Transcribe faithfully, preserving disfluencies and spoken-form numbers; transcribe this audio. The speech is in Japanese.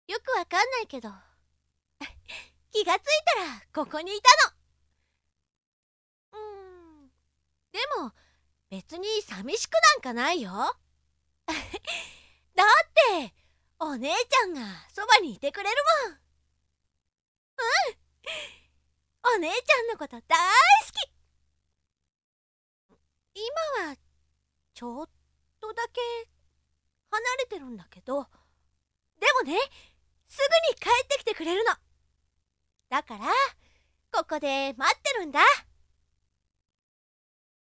よくわかんないけど気がついたらここにいたの。うーんでも別に寂しくなんかないよだってお姉ちゃんがそばにいてくれるもん。うんお姉ちゃんのこと大好き。今はちょっとだけ離れてるんだけど、でもね、すぐに帰ってきてくれるの。だからここで待ってるんだ。